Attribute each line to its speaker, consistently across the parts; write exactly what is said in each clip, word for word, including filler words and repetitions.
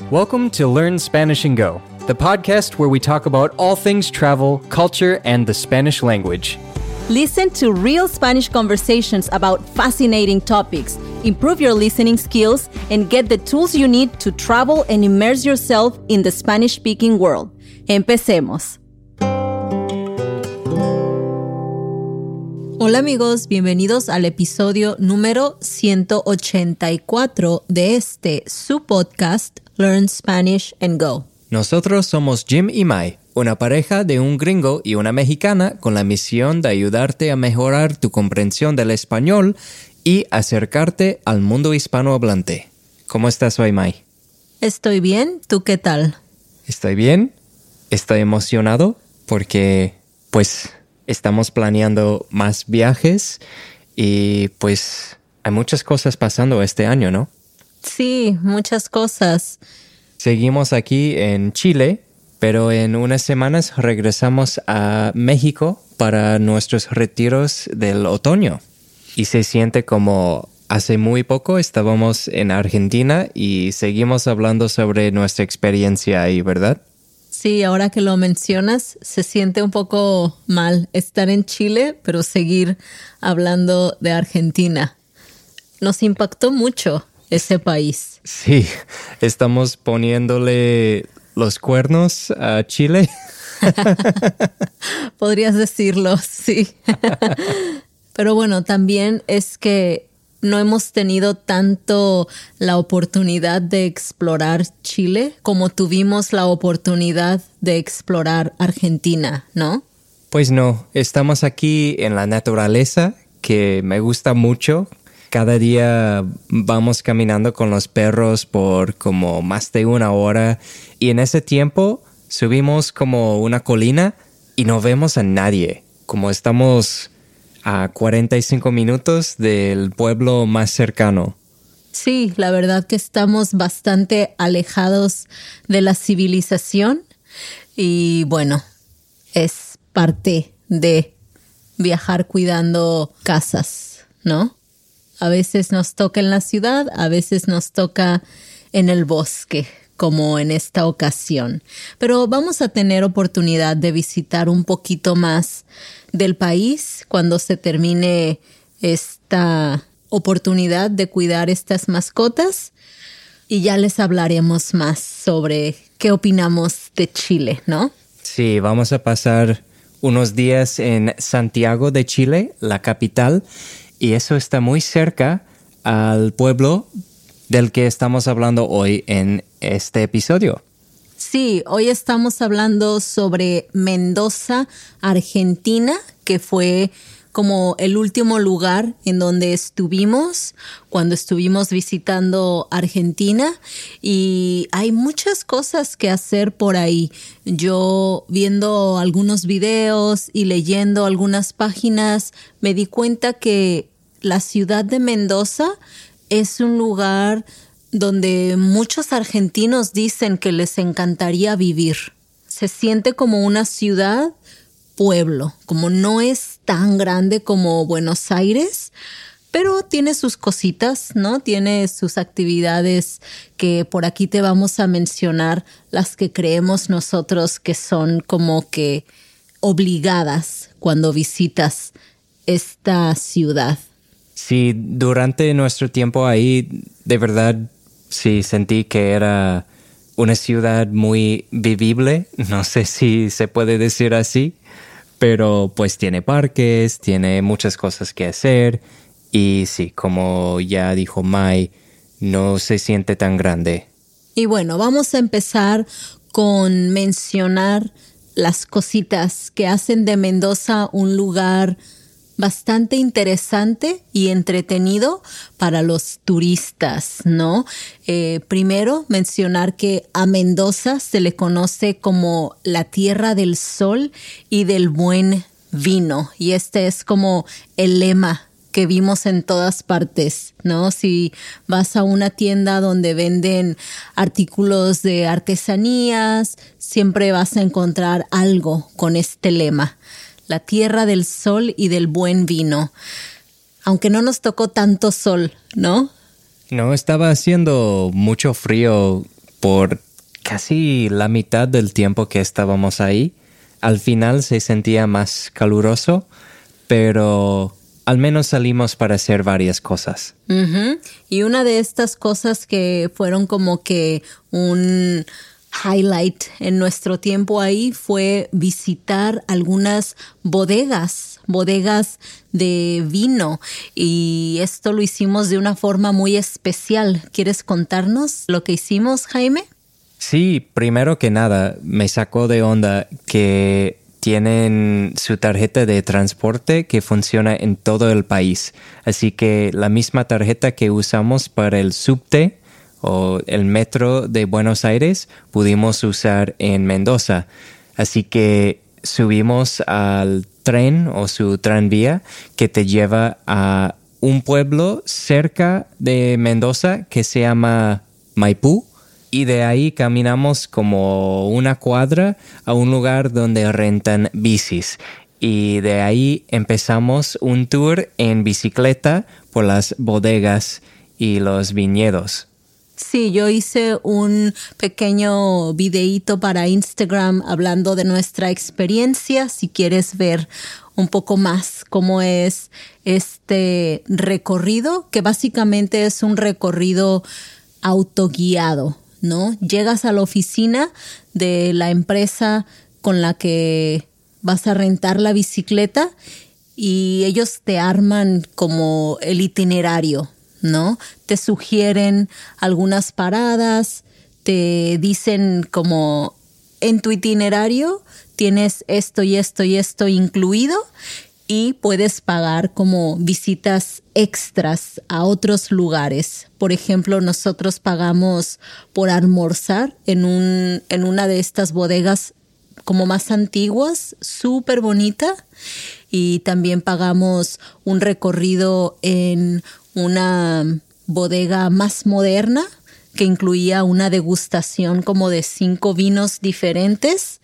Speaker 1: Welcome to Learn Spanish and Go, the podcast where we talk about all things travel, culture, and the Spanish language.
Speaker 2: Listen to real Spanish conversations about fascinating topics, improve your listening skills, and get the tools you need to travel and immerse yourself in the Spanish-speaking world. Empecemos. Hola amigos, bienvenidos al episodio número ciento ochenta y cuatro de este, su podcast, Learn Spanish and Go.
Speaker 1: Nosotros somos Jim y Mai, una pareja de un gringo y una mexicana con la misión de ayudarte a mejorar tu comprensión del español y acercarte al mundo hispanohablante. ¿Cómo estás hoy, Mai?
Speaker 2: Estoy bien, ¿tú qué tal?
Speaker 1: Estoy bien, estoy emocionado porque, pues, estamos planeando más viajes y, pues, hay muchas cosas pasando este año, ¿no?
Speaker 2: Sí, muchas cosas.
Speaker 1: Seguimos aquí en Chile, pero en unas semanas regresamos a México para nuestros retiros del otoño. Y se siente como hace muy poco estábamos en Argentina y seguimos hablando sobre nuestra experiencia ahí, ¿verdad?
Speaker 2: Sí, ahora que lo mencionas, se siente un poco mal estar en Chile, pero seguir hablando de Argentina. Nos impactó mucho ese país.
Speaker 1: Sí, estamos poniéndole los cuernos a Chile.
Speaker 2: Podrías decirlo, sí. Pero bueno, también es que no hemos tenido tanto la oportunidad de explorar Chile como tuvimos la oportunidad de explorar Argentina, ¿no?
Speaker 1: Pues no, estamos aquí en la naturaleza, que me gusta mucho. Cada día vamos caminando con los perros por como más de una hora y en ese tiempo subimos como una colina y no vemos a nadie. Como estamos a cuarenta y cinco minutos del pueblo más cercano.
Speaker 2: Sí, la verdad que estamos bastante alejados de la civilización y bueno, es parte de viajar cuidando casas, ¿no? A veces nos toca en la ciudad, a veces nos toca en el bosque, como en esta ocasión. Pero vamos a tener oportunidad de visitar un poquito más del país cuando se termine esta oportunidad de cuidar estas mascotas y ya les hablaremos más sobre qué opinamos de Chile, ¿no?
Speaker 1: Sí, vamos a pasar unos días en Santiago de Chile, la capital, y eso está muy cerca al pueblo del que estamos hablando hoy en este episodio.
Speaker 2: Sí, hoy estamos hablando sobre Mendoza, Argentina, que fue como el último lugar en donde estuvimos cuando estuvimos visitando Argentina y hay muchas cosas que hacer por ahí. Yo viendo algunos videos y leyendo algunas páginas me di cuenta que la ciudad de Mendoza es un lugar donde muchos argentinos dicen que les encantaría vivir. Se siente como una ciudad pueblo, como no es tan grande como Buenos Aires, pero tiene sus cositas, ¿no? Tiene sus actividades que por aquí te vamos a mencionar, las que creemos nosotros que son como que obligadas cuando visitas esta ciudad.
Speaker 1: Sí, durante nuestro tiempo ahí, de verdad, sí sentí que era una ciudad muy vivible. No sé si se puede decir así, pero pues tiene parques, tiene muchas cosas que hacer y sí, como ya dijo Mai, no se siente tan grande.
Speaker 2: Y bueno, vamos a empezar con mencionar las cositas que hacen de Mendoza un lugar bastante interesante y entretenido para los turistas, ¿no? Eh, primero, mencionar que a Mendoza se le conoce como la tierra del sol y del buen vino. Y este es como el lema que vimos en todas partes, ¿no? Si vas a una tienda donde venden artículos de artesanías, siempre vas a encontrar algo con este lema. La tierra del sol y del buen vino. Aunque no nos tocó tanto sol, ¿no?
Speaker 1: No, estaba haciendo mucho frío por casi la mitad del tiempo que estábamos ahí. Al final se sentía más caluroso, pero al menos salimos para hacer varias cosas.
Speaker 2: Uh-huh. Y una de estas cosas que fueron como que un highlight en nuestro tiempo ahí fue visitar algunas bodegas, bodegas de vino. Y esto lo hicimos de una forma muy especial. ¿Quieres contarnos lo que hicimos, Jaime?
Speaker 1: Sí, primero que nada, me sacó de onda que tienen su tarjeta de transporte que funciona en todo el país. Así que la misma tarjeta que usamos para el subte o el metro de Buenos Aires pudimos usar en Mendoza. Así que subimos al tren o su tranvía que te lleva a un pueblo cerca de Mendoza que se llama Maipú. Y de ahí caminamos como una cuadra a un lugar donde rentan bicis. Y de ahí empezamos un tour en bicicleta por las bodegas y los viñedos.
Speaker 2: Sí, yo hice un pequeño videíto para Instagram hablando de nuestra experiencia. Si quieres ver un poco más cómo es este recorrido, que básicamente es un recorrido autoguiado, ¿no? Llegas a la oficina de la empresa con la que vas a rentar la bicicleta y ellos te arman como el itinerario, ¿no? Te sugieren algunas paradas, te dicen como en tu itinerario tienes esto y esto y esto incluido y puedes pagar como visitas extras a otros lugares. Por ejemplo, nosotros pagamos por almorzar en un, en una de estas bodegas como más antiguas, súper bonita. Y también pagamos un recorrido en una bodega más moderna que incluía una degustación como de cinco vinos diferentes.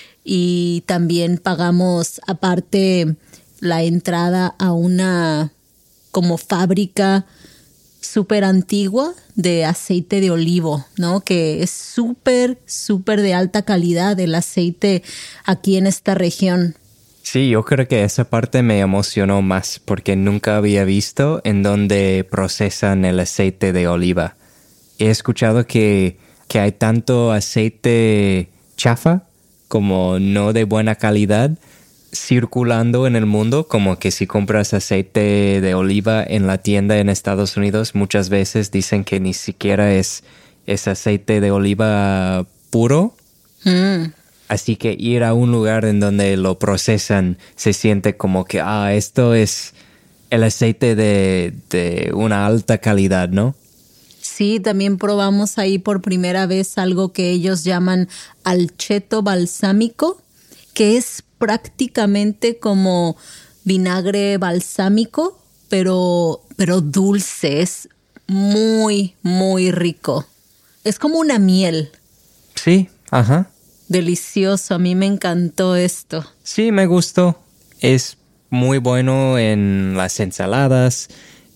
Speaker 2: Y también pagamos aparte la entrada a una como fábrica súper antigua de aceite de olivo, ¿no? Que es súper, súper de alta calidad el aceite aquí en esta región.
Speaker 1: Sí, yo creo que esa parte me emocionó más porque nunca había visto en dónde procesan el aceite de oliva. He escuchado que, que hay tanto aceite chafa como no de buena calidad circulando en el mundo, como que si compras aceite de oliva en la tienda en Estados Unidos, muchas veces dicen que ni siquiera es, es aceite de oliva puro. Mm. Así que ir a un lugar en donde lo procesan se siente como que, ah, esto es el aceite de, de una alta calidad, ¿no?
Speaker 2: Sí, también probamos ahí por primera vez algo que ellos llaman alcheto balsámico, que es prácticamente como vinagre balsámico, pero, pero dulce, es muy, muy rico. Es como una miel.
Speaker 1: Sí, ajá.
Speaker 2: Delicioso, a mí me encantó esto.
Speaker 1: Sí, me gustó. Es muy bueno en las ensaladas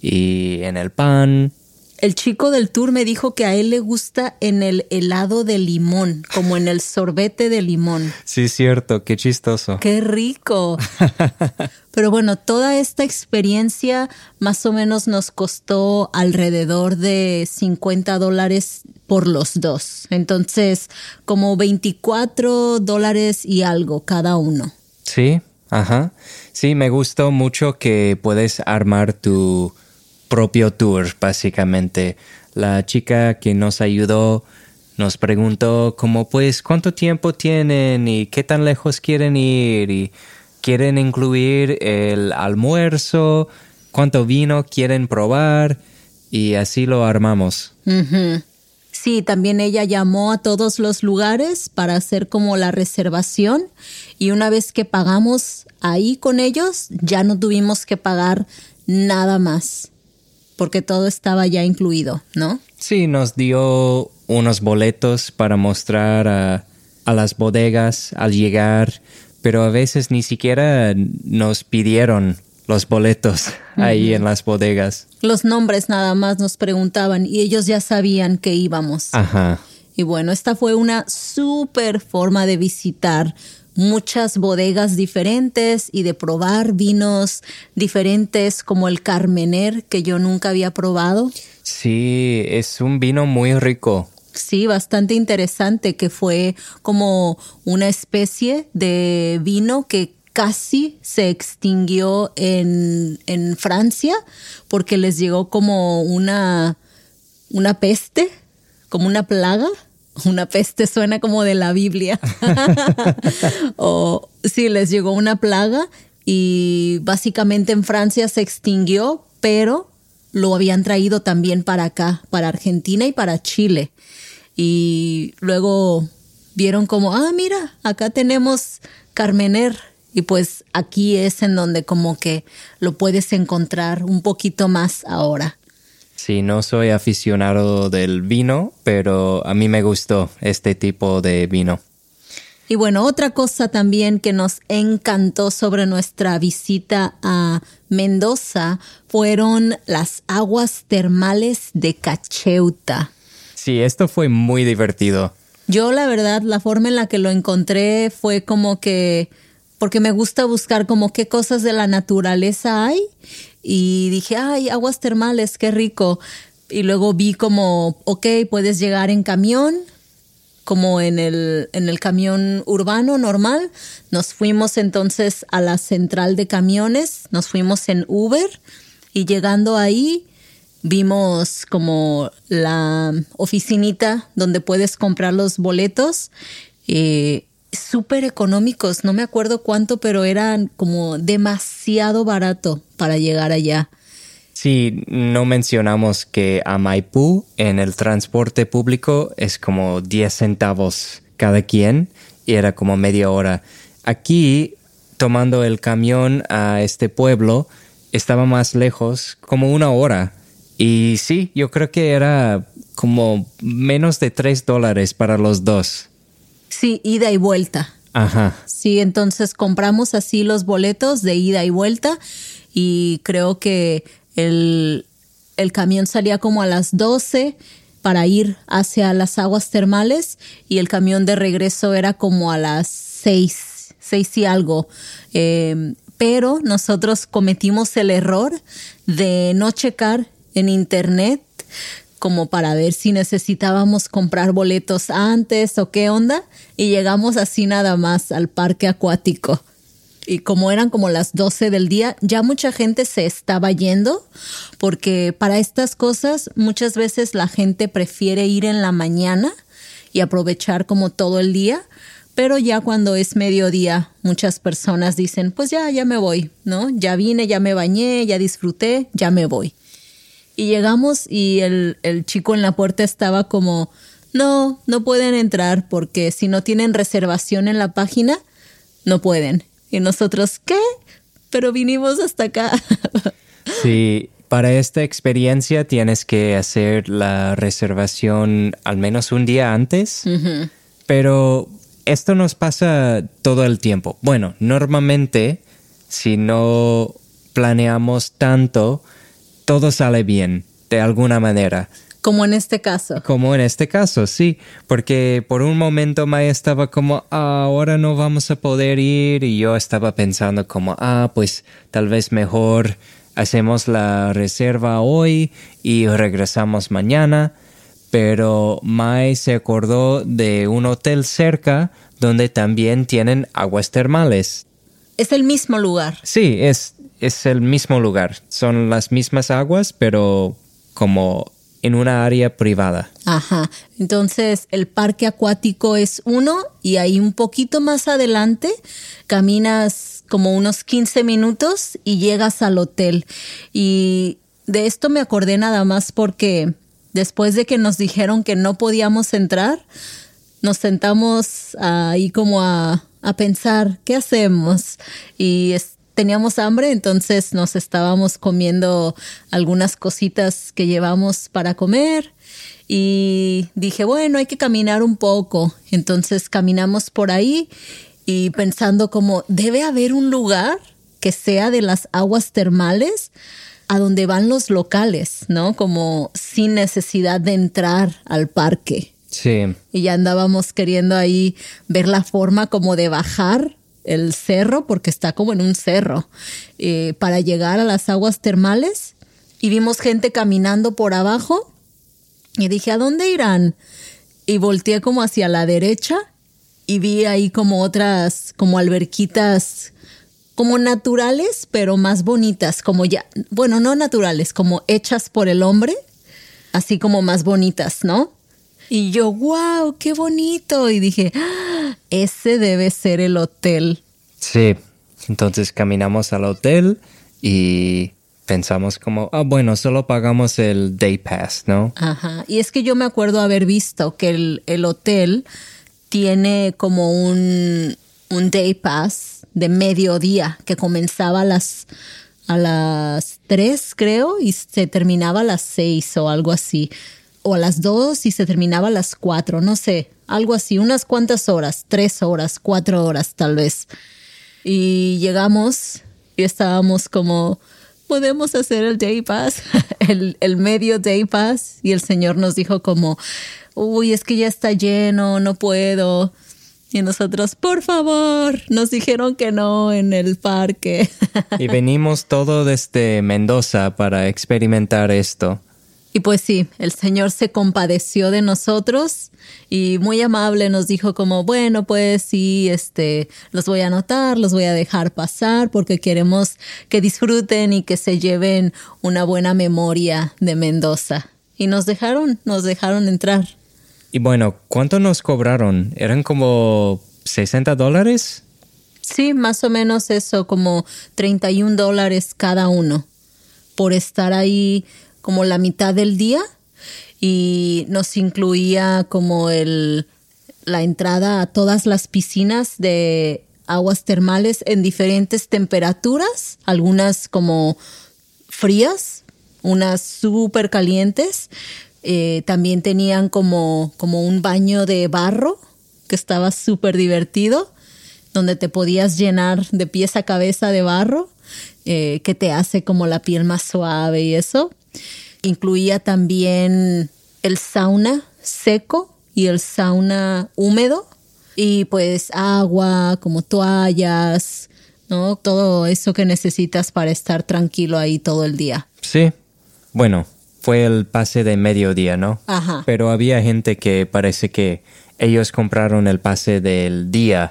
Speaker 1: y en el pan.
Speaker 2: El chico del tour me dijo que a él le gusta en el helado de limón, como en el sorbete de limón.
Speaker 1: Sí, es cierto, qué chistoso.
Speaker 2: ¡Qué rico! Pero bueno, toda esta experiencia más o menos nos costó alrededor de cincuenta dólares por los dos. Entonces, como veinticuatro dólares y algo cada uno.
Speaker 1: Sí, ajá. Sí, me gustó mucho que puedes armar tu propio tour, básicamente. La chica que nos ayudó nos preguntó como, pues, ¿cuánto tiempo tienen y qué tan lejos quieren ir? Y quieren incluir el almuerzo, cuánto vino quieren probar, y así lo armamos.
Speaker 2: Uh-huh. Sí, también ella llamó a todos los lugares para hacer como la reservación, y una vez que pagamos ahí con ellos, ya no tuvimos que pagar nada más, porque todo estaba ya incluido, ¿no?
Speaker 1: Sí, nos dio unos boletos para mostrar a, a las bodegas al llegar, pero a veces ni siquiera nos pidieron los boletos ahí uh-huh. en las bodegas.
Speaker 2: Los nombres nada más nos preguntaban y ellos ya sabían que íbamos.
Speaker 1: Ajá.
Speaker 2: Y bueno, esta fue una súper forma de visitar muchas bodegas diferentes y de probar vinos diferentes como el Carmener, que yo nunca había probado.
Speaker 1: Sí, es un vino muy rico.
Speaker 2: Sí, bastante interesante, que fue como una especie de vino que casi se extinguió en, en Francia porque les llegó como una, una peste, como una plaga. Una peste suena como de la Biblia. O sí, les llegó una plaga y básicamente en Francia se extinguió, pero lo habían traído también para acá, para Argentina y para Chile. Y luego vieron como, ah, mira, acá tenemos Carmener. Y pues aquí es en donde como que lo puedes encontrar un poquito más ahora.
Speaker 1: Sí, no soy aficionado del vino, pero a mí me gustó este tipo de vino.
Speaker 2: Y bueno, otra cosa también que nos encantó sobre nuestra visita a Mendoza fueron las aguas termales de Cacheuta.
Speaker 1: Sí, esto fue muy divertido.
Speaker 2: Yo, la verdad, la forma en la que lo encontré fue como que, porque me gusta buscar como qué cosas de la naturaleza hay. Y dije, ay, aguas termales, qué rico. Y luego vi como, ok, puedes llegar en camión, como en el, en el camión urbano normal. Nos fuimos entonces a la central de camiones, nos fuimos en Uber y llegando ahí vimos como la oficinita donde puedes comprar los boletos. Eh, súper económicos, no me acuerdo cuánto, pero eran como demasiado barato para llegar allá.
Speaker 1: Sí, no mencionamos que a Maipú en el transporte público es como diez centavos cada quien y era como media hora. Aquí, tomando el camión a este pueblo, estaba más lejos, como una hora. Y sí, yo creo que era como menos de tres dólares para los dos.
Speaker 2: Sí, ida y vuelta.
Speaker 1: Ajá.
Speaker 2: Sí, entonces compramos así los boletos de ida y vuelta y creo que el, el camión salía como a las doce para ir hacia las aguas termales y el camión de regreso era como a las seis, seis y algo. Eh, pero nosotros cometimos el error de no checar en internet como para ver si necesitábamos comprar boletos antes o qué onda, y llegamos así nada más al parque acuático. Y como eran como las doce del día, ya mucha gente se estaba yendo, porque para estas cosas muchas veces la gente prefiere ir en la mañana y aprovechar como todo el día, pero ya cuando es mediodía muchas personas dicen, pues ya, ya me voy, ¿no? Ya vine, ya me bañé, ya disfruté, ya me voy. Y llegamos y el, el chico en la puerta estaba como, no, no pueden entrar porque si no tienen reservación en la página, no pueden. Y nosotros, ¿qué? Pero vinimos hasta acá.
Speaker 1: Sí, para esta experiencia tienes que hacer la reservación al menos un día antes, uh-huh. Pero esto nos pasa todo el tiempo. Bueno, normalmente, si no planeamos tanto, todo sale bien, de alguna manera.
Speaker 2: Como en este caso.
Speaker 1: Como en este caso, sí. Porque por un momento Maya estaba como, ah, ahora no vamos a poder ir. Y yo estaba pensando como, ah, pues tal vez mejor hacemos la reserva hoy y regresamos mañana. Pero Mai se acordó de un hotel cerca donde también tienen aguas termales.
Speaker 2: Es el mismo lugar.
Speaker 1: Sí, es... Es el mismo lugar. Son las mismas aguas, pero como en una área privada.
Speaker 2: Ajá. Entonces, el parque acuático es uno y ahí un poquito más adelante caminas como unos quince minutos y llegas al hotel. Y de esto me acordé nada más porque después de que nos dijeron que no podíamos entrar, nos sentamos ahí como a, a pensar, ¿qué hacemos? Y es Teníamos hambre, entonces nos estábamos comiendo algunas cositas que llevamos para comer y dije, bueno, hay que caminar un poco. Entonces caminamos por ahí y pensando como debe haber un lugar que sea de las aguas termales a donde van los locales, ¿no? Como sin necesidad de entrar al parque.
Speaker 1: Sí.
Speaker 2: Y ya andábamos queriendo ahí ver la forma como de bajar el cerro, porque está como en un cerro, eh, para llegar a las aguas termales. Y vimos gente caminando por abajo y dije, ¿a dónde irán? Y volteé como hacia la derecha y vi ahí como otras, como alberquitas, como naturales, pero más bonitas, como ya, bueno, no naturales, como hechas por el hombre, así como más bonitas, ¿no? Y yo, wow, qué bonito. Y dije, ¡ah! Ese debe ser el hotel.
Speaker 1: Sí, entonces caminamos al hotel y pensamos como, ah, bueno, solo pagamos el day pass, ¿no?
Speaker 2: Ajá, y es que yo me acuerdo haber visto que el, el hotel tiene como un, un day pass de mediodía que comenzaba a las, a las tres, creo, y se terminaba a las seis o algo así. O a las dos y se terminaba a las cuatro, no sé, algo así, unas cuantas horas, tres horas, cuatro horas tal vez. Y llegamos y estábamos como, ¿podemos hacer el day pass? el, el medio day pass. Y el señor nos dijo como, uy, es que ya está lleno, no puedo. Y nosotros, por favor, nos dijeron que no en el parque.
Speaker 1: Y venimos todo desde Mendoza para experimentar esto.
Speaker 2: Y pues sí, el Señor se compadeció de nosotros y muy amable nos dijo como, bueno, pues sí, este, los voy a anotar, los voy a dejar pasar porque queremos que disfruten y que se lleven una buena memoria de Mendoza. Y nos dejaron, nos dejaron entrar.
Speaker 1: Y bueno, ¿cuánto nos cobraron? ¿Eran como sesenta dólares?
Speaker 2: Sí, más o menos eso, como treinta y un dólares cada uno por estar ahí como la mitad del día, y nos incluía como el, la entrada a todas las piscinas de aguas termales en diferentes temperaturas, algunas como frías, unas súper calientes. Eh, también tenían como, como un baño de barro que estaba súper divertido, donde te podías llenar de pies a cabeza de barro, eh, que te hace como la piel más suave y eso. Incluía también el sauna seco y el sauna húmedo y pues agua, como toallas, ¿no? Todo eso que necesitas para estar tranquilo ahí todo el día.
Speaker 1: Sí. Bueno, fue el pase de mediodía, ¿no?
Speaker 2: Ajá.
Speaker 1: Pero había gente que parece que ellos compraron el pase del día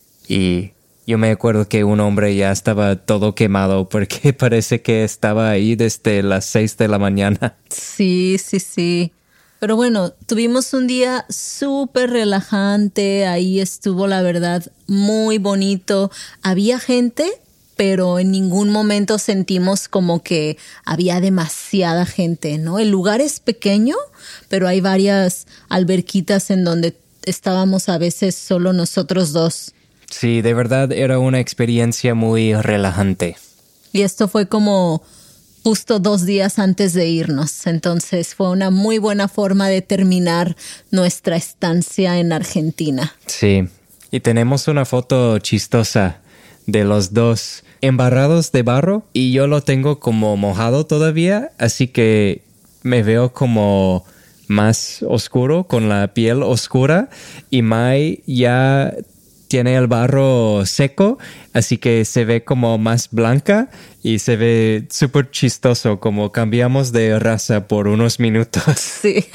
Speaker 1: y yo me acuerdo que un hombre ya estaba todo quemado porque parece que estaba ahí desde las seis de la mañana.
Speaker 2: Sí, sí, sí. Pero bueno, tuvimos un día súper relajante. Ahí estuvo, la verdad, muy bonito. Había gente, pero en ningún momento sentimos como que había demasiada gente, ¿no? El lugar es pequeño, pero hay varias alberquitas en donde estábamos a veces solo nosotros dos.
Speaker 1: Sí, de verdad era una experiencia muy relajante.
Speaker 2: Y esto fue como justo dos días antes de irnos. Entonces fue una muy buena forma de terminar nuestra estancia en Argentina.
Speaker 1: Sí, y tenemos una foto chistosa de los dos embarrados de barro y yo lo tengo como mojado todavía, así que me veo como más oscuro, con la piel oscura, y Mai ya tiene el barro seco, así que se ve como más blanca y se ve súper chistoso, como cambiamos de raza por unos minutos.
Speaker 2: Sí.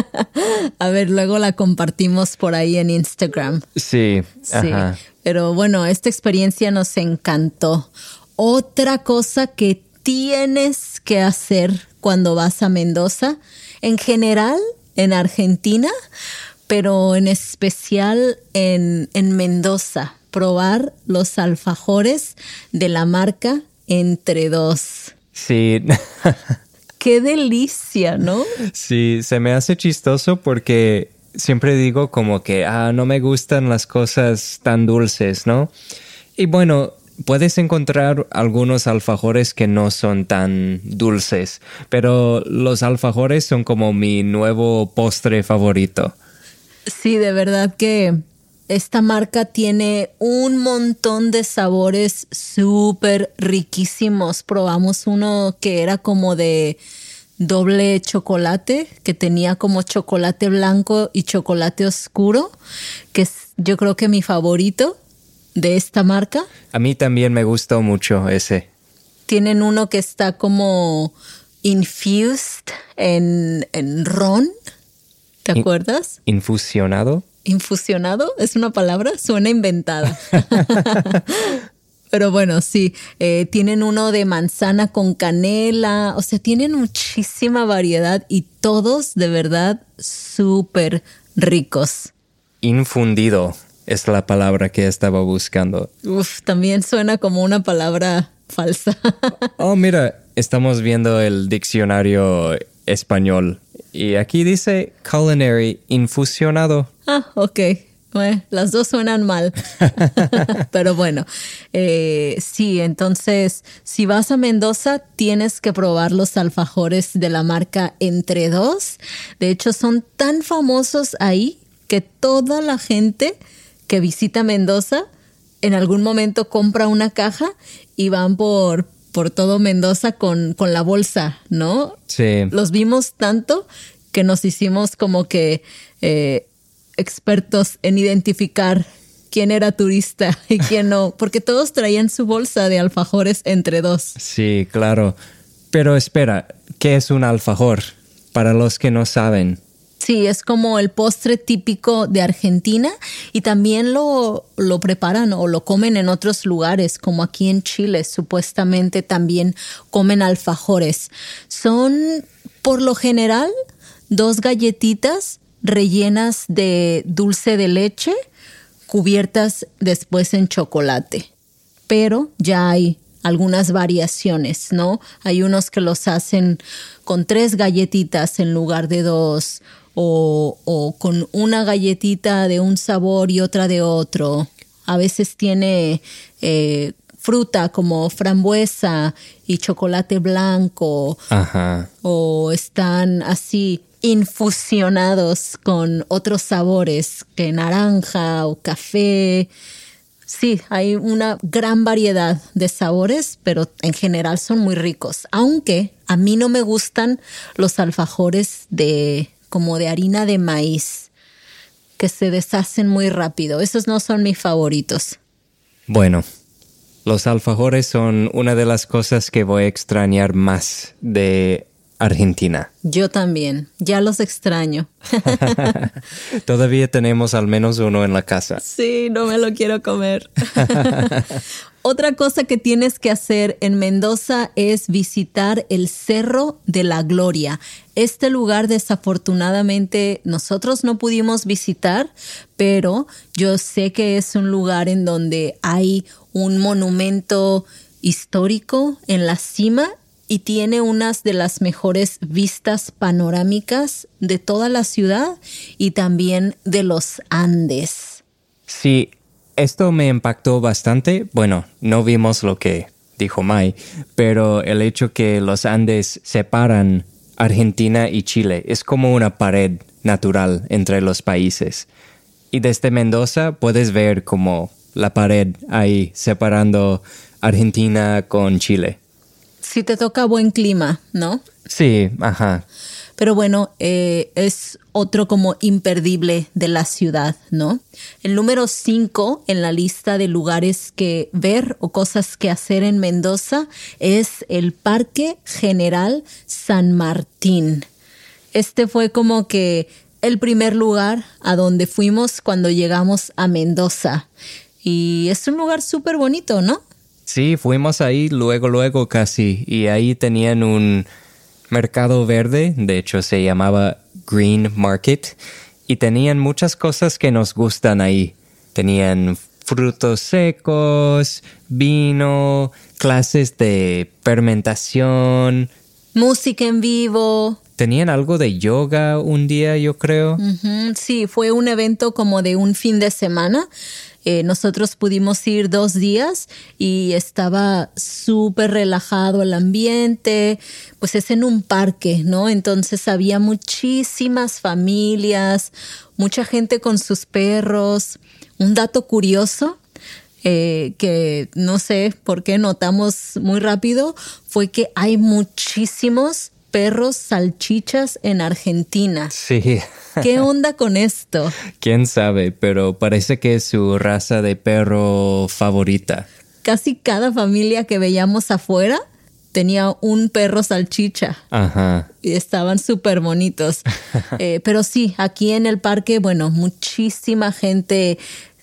Speaker 2: A ver, luego la compartimos por ahí en Instagram.
Speaker 1: Sí,
Speaker 2: Sí.
Speaker 1: ajá.
Speaker 2: Pero bueno, esta experiencia nos encantó. Otra cosa que tienes que hacer cuando vas a Mendoza, en general en Argentina, pero en especial en, en Mendoza, probar los alfajores de la marca Entre Dos.
Speaker 1: Sí.
Speaker 2: ¡Qué delicia!, ¿no?
Speaker 1: Sí, se me hace chistoso porque siempre digo como que, ah, no me gustan las cosas tan dulces, ¿no? Y bueno, puedes encontrar algunos alfajores que no son tan dulces, pero los alfajores son como mi nuevo postre favorito.
Speaker 2: Sí, de verdad que esta marca tiene un montón de sabores súper riquísimos. Probamos uno que era como de, doble chocolate, que tenía como chocolate blanco y chocolate oscuro, que es yo creo que mi favorito de esta marca.
Speaker 1: A mí también me gustó mucho ese.
Speaker 2: Tienen uno que está como infused en, en ron. ¿Te acuerdas?
Speaker 1: In- ¿Infusionado?
Speaker 2: ¿Infusionado? ¿Es una palabra? Suena inventada. Pero bueno, sí. Eh, tienen uno de manzana con canela. O sea, tienen muchísima variedad y todos de verdad súper ricos.
Speaker 1: Infundido es la palabra que estaba buscando.
Speaker 2: Uf, también suena como una palabra falsa.
Speaker 1: Oh, mira, estamos viendo el diccionario español y aquí dice culinary infusionado.
Speaker 2: Ah, ok. Bueno, las dos suenan mal. Pero bueno, eh, sí, entonces, si vas a Mendoza, tienes que probar los alfajores de la marca Entre Dos. De hecho, son tan famosos ahí que toda la gente que visita Mendoza en algún momento compra una caja y van por, por todo Mendoza con, con la bolsa, ¿no?
Speaker 1: Sí.
Speaker 2: Los vimos tanto que nos hicimos como que eh, expertos en identificar quién era turista y quién no, porque todos traían su bolsa de alfajores Entre Dos.
Speaker 1: Sí, claro. Pero espera, ¿qué es un alfajor? Para los que no saben.
Speaker 2: Sí, es como el postre típico de Argentina y también lo, lo preparan o lo comen en otros lugares, como aquí en Chile, supuestamente también comen alfajores. Son, por lo general, dos galletitas rellenas de dulce de leche, cubiertas después en chocolate. Pero ya hay algunas variaciones, ¿no? Hay unos que los hacen con tres galletitas en lugar de dos, o, o con una galletita de un sabor y otra de otro. A veces tiene eh, fruta como frambuesa y chocolate blanco.
Speaker 1: Ajá.
Speaker 2: O están así infusionados con otros sabores, que naranja o café. Sí, hay una gran variedad de sabores, pero en general son muy ricos. Aunque a mí no me gustan los alfajores de como de harina de maíz, que se deshacen muy rápido. Esos no son mis favoritos.
Speaker 1: Bueno, los alfajores son una de las cosas que voy a extrañar más de Argentina.
Speaker 2: Yo también, ya los extraño.
Speaker 1: Todavía tenemos al menos uno en la casa.
Speaker 2: Sí, no me lo quiero comer. Otra cosa que tienes que hacer en Mendoza es visitar el Cerro de la Gloria. Este lugar desafortunadamente nosotros no pudimos visitar, pero yo sé que es un lugar en donde hay un monumento histórico en la cima y tiene unas de las mejores vistas panorámicas de toda la ciudad y también de los Andes.
Speaker 1: Sí, esto me impactó bastante. Bueno, no vimos lo que dijo Mai, pero el hecho que los Andes separan Argentina y Chile es como una pared natural entre los países. Y desde Mendoza puedes ver como la pared ahí separando Argentina con Chile.
Speaker 2: Si te toca buen clima, ¿no?
Speaker 1: Sí, ajá.
Speaker 2: Pero bueno, eh, es otro como imperdible de la ciudad, ¿no? El número cinco en la lista de lugares que ver o cosas que hacer en Mendoza es el Parque General San Martín. Este fue como que el primer lugar a donde fuimos cuando llegamos a Mendoza. Y es un lugar súper bonito, ¿no?
Speaker 1: Sí, fuimos ahí luego, luego casi. Y ahí tenían un mercado verde, de hecho se llamaba Green Market, y tenían muchas cosas que nos gustan ahí. Tenían frutos secos, vino, clases de fermentación.
Speaker 2: Música en vivo.
Speaker 1: Tenían algo de yoga un día, yo creo.
Speaker 2: Uh-huh. Sí, fue un evento como de un fin de semana. Eh, nosotros pudimos ir dos días y estaba súper relajado el ambiente, pues es en un parque, ¿no? Entonces había muchísimas familias, mucha gente con sus perros. Un dato curioso eh, que no sé por qué notamos muy rápido fue que hay muchísimos perros salchichas en Argentina.
Speaker 1: Sí.
Speaker 2: ¿Qué onda con esto?
Speaker 1: Quién sabe, pero parece que es su raza de perro favorita.
Speaker 2: Casi cada familia que veíamos afuera tenía un perro salchicha.
Speaker 1: Ajá.
Speaker 2: Y estaban súper bonitos. eh, pero sí, aquí en el parque, bueno, muchísima gente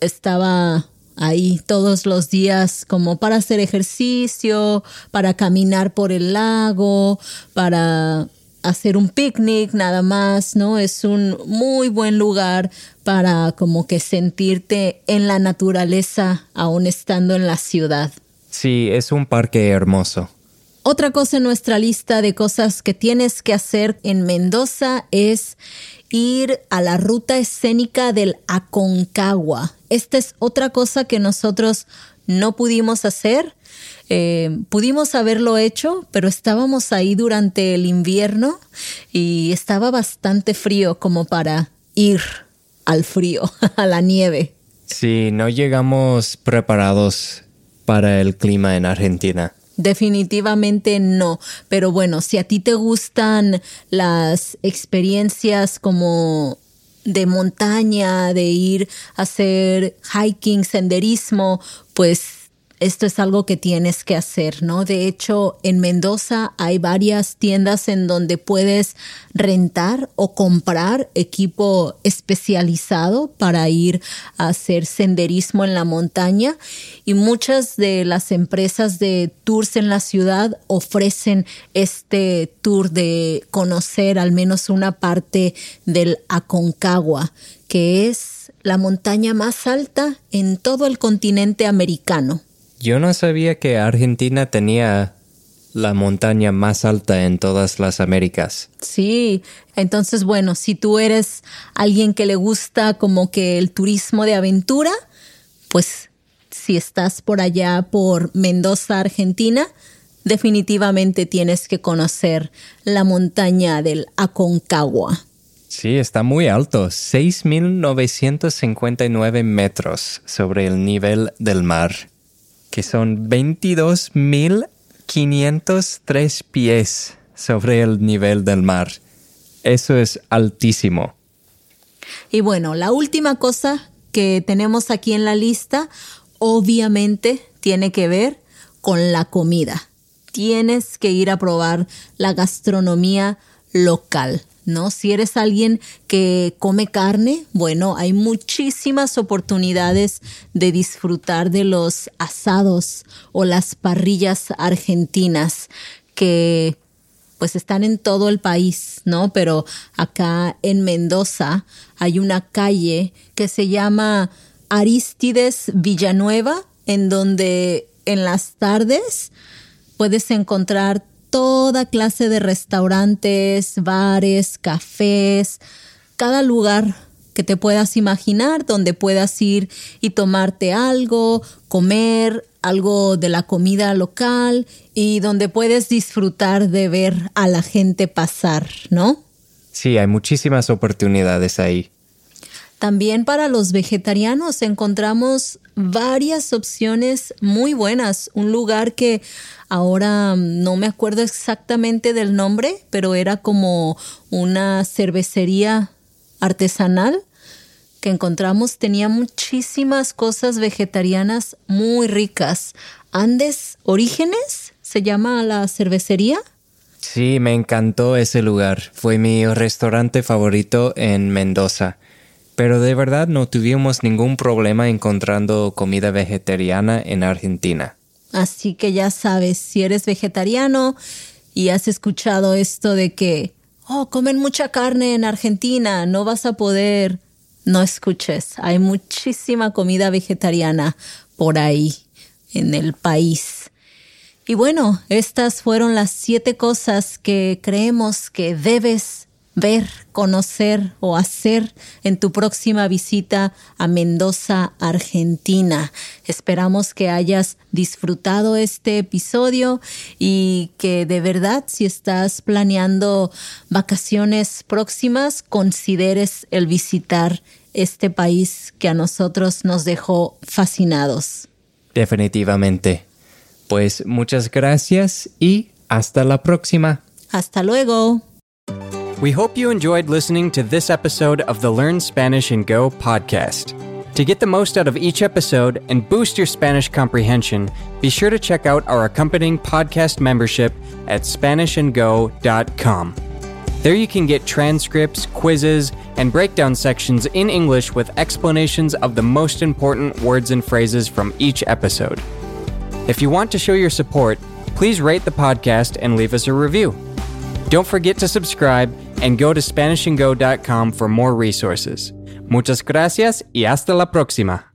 Speaker 2: estaba ahí todos los días como para hacer ejercicio, para caminar por el lago, para hacer un picnic nada más, ¿no? Es un muy buen lugar para como que sentirte en la naturaleza aún estando en la ciudad.
Speaker 1: Sí, es un parque hermoso.
Speaker 2: Otra cosa en nuestra lista de cosas que tienes que hacer en Mendoza es ir a la ruta escénica del Aconcagua. Esta es otra cosa que nosotros no pudimos hacer. Eh, pudimos haberlo hecho, pero estábamos ahí durante el invierno y estaba bastante frío como para ir al frío, a la nieve.
Speaker 1: Sí, no llegamos preparados para el clima en Argentina.
Speaker 2: Definitivamente no, pero bueno, si a ti te gustan las experiencias como de montaña, de ir a hacer hiking, senderismo, pues esto es algo que tienes que hacer, ¿no? De hecho, en Mendoza hay varias tiendas en donde puedes rentar o comprar equipo especializado para ir a hacer senderismo en la montaña, y muchas de las empresas de tours en la ciudad ofrecen este tour de conocer al menos una parte del Aconcagua, que es la montaña más alta en todo el continente americano.
Speaker 1: Yo no sabía que Argentina tenía la montaña más alta en todas las Américas.
Speaker 2: Sí, entonces bueno, si tú eres alguien que le gusta como que el turismo de aventura, pues si estás por allá por Mendoza, Argentina, definitivamente tienes que conocer la montaña del Aconcagua.
Speaker 1: Sí, está muy alto, seis mil novecientos cincuenta y nueve metros sobre el nivel del mar, que son veintidós mil quinientos tres pies sobre el nivel del mar. Eso es altísimo.
Speaker 2: Y bueno, la última cosa que tenemos aquí en la lista, obviamente, tiene que ver con la comida. Tienes que ir a probar la gastronomía local, ¿no? Si eres alguien que come carne, bueno, hay muchísimas oportunidades de disfrutar de los asados o las parrillas argentinas que pues están en todo el país, ¿no? Pero acá en Mendoza hay una calle que se llama Arístides Villanueva, en donde en las tardes puedes encontrar toda clase de restaurantes, bares, cafés, cada lugar que te puedas imaginar donde puedas ir y tomarte algo, comer algo de la comida local y donde puedes disfrutar de ver a la gente pasar, ¿no?
Speaker 1: Sí, hay muchísimas oportunidades ahí.
Speaker 2: También para los vegetarianos encontramos varias opciones muy buenas. Un lugar que ahora no me acuerdo exactamente del nombre, pero era como una cervecería artesanal que encontramos. Tenía muchísimas cosas vegetarianas muy ricas. Andes Orígenes se llama la cervecería.
Speaker 1: Sí, me encantó ese lugar. Fue mi restaurante favorito en Mendoza. Pero de verdad no tuvimos ningún problema encontrando comida vegetariana en Argentina.
Speaker 2: Así que ya sabes, si eres vegetariano y has escuchado esto de que, oh, comen mucha carne en Argentina, no vas a poder, no escuches. Hay muchísima comida vegetariana por ahí en el país. Y bueno, estas fueron las siete cosas que creemos que debes ver, conocer o hacer en tu próxima visita a Mendoza, Argentina. Esperamos que hayas disfrutado este episodio y que de verdad, si estás planeando vacaciones próximas, consideres el visitar este país que a nosotros nos dejó fascinados.
Speaker 1: Definitivamente. Pues muchas gracias y hasta la próxima.
Speaker 2: Hasta luego.
Speaker 3: We hope you enjoyed listening to this episode of the Learn Spanish and Go podcast. To get the most out of each episode and boost your Spanish comprehension, be sure to check out our accompanying podcast membership at Spanish and Go dot com. There you can get transcripts, quizzes, and breakdown sections in English with explanations of the most important words and phrases from each episode. If you want to show your support, please rate the podcast and leave us a review. Don't forget to subscribe and go to Spanish and Go dot com for more resources. Muchas gracias y hasta la próxima.